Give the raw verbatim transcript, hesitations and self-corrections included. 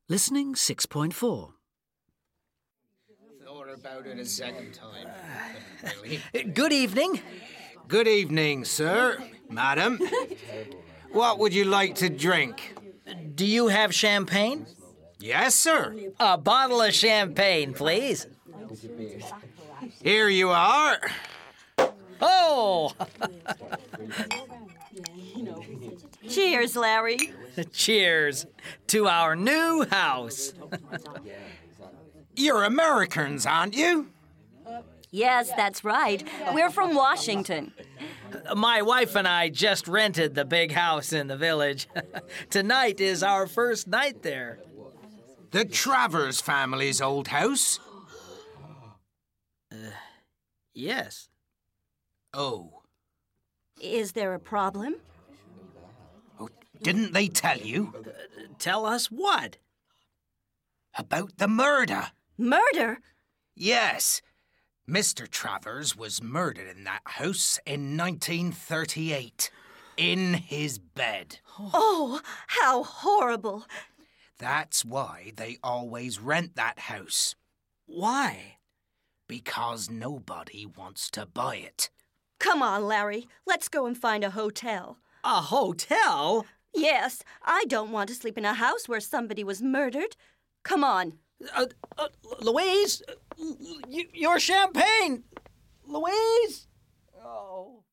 Listening six point four. Thought about it a second time. Really. Good evening. Good evening, sir, madam. What would you like to drink? Do you have champagne? Yes, sir. A bottle of champagne, please. Here you are. Oh! Cheers, Larry. Cheers to our new house. You're Americans, aren't you? Yes, that's right. We're from Washington. My wife and I just rented the big house in the village. Tonight is our first night there. The Travers family's old house? Uh, yes. Oh. Is there a problem? Oh, didn't they tell you? Uh, tell us what? About the murder. Murder? Yes. Mister Travers was murdered in that house in nineteen thirty-eight. In his bed. Oh, how horrible. That's why they always rent that house. Why? Because nobody wants to buy it. Come on, Larry. Let's go and find a hotel. A hotel? Yes, I don't want to sleep in a house where somebody was murdered. Come on. Uh, uh, Louise, uh, your champagne. Louise? Oh.